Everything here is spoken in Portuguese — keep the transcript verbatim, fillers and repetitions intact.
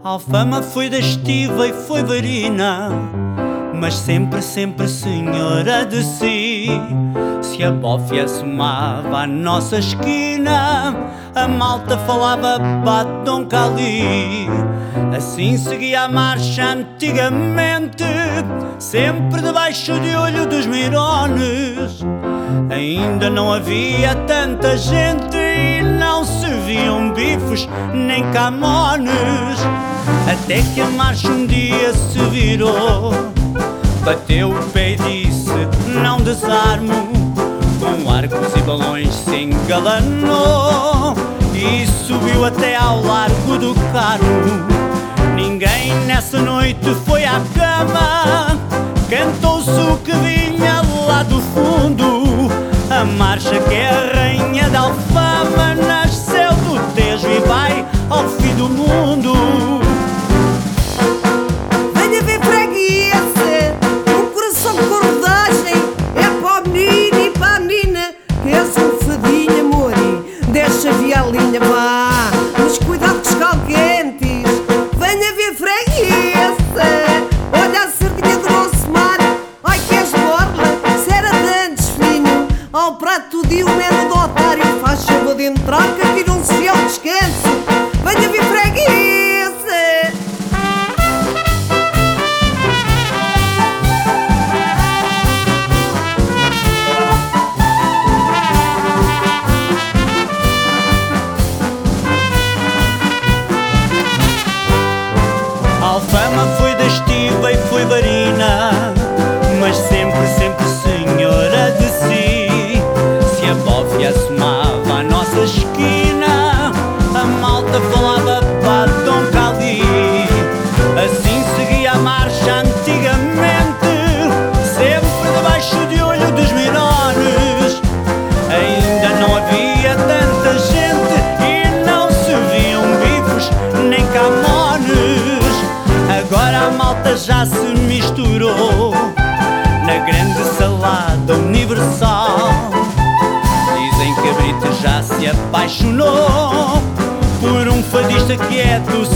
Alfama foi da estiva e foi varina, mas sempre, sempre senhora de si. Se a bófia somava à nossa esquina, a malta falava Batom Cali. Assim seguia a marcha antigamente, sempre debaixo de olho dos mirones. Ainda não havia tanta gente e não se viam bifes nem camones. Até que a marcha um dia se virou, bateu o pé e disse: não desarmo. Com arcos e balões se engalanou e subiu até ao Largo do Carmo. Ninguém nessa noite foi à cama, cantou-se o que vinha lá do fundo. A marcha que é a rainha da Alfama nasceu do Tejo e vai ao fim do mundo. Venha ver freguesa, o coração de cordagem é para o menino e para a menina, que é sulfadinha, amor, deixa a violinha, vá, nos cuidados calquentes. Venha ver freguesa, olha a sardinha do nosso mar, ai que és borla, se era de antes, filho, ao prato de um medo do otário, faz favor de entrar que aqui não se vê ao descanso. Venha ver freguesa. Alfama foi da estiva e foi varina, mas sempre, sempre senhora de si. Se a bófia assomava à nossa esquina, a malta falava Batom Cali. Assim seguia a marcha antigamente, sempre debaixo de olho dos mirones. Ainda não havia tanta gente e não se viam bifes nem camones. Agora a malta já se misturou na grande salada universal. Dizem que a Brita já se apaixonou por um fadista quieto,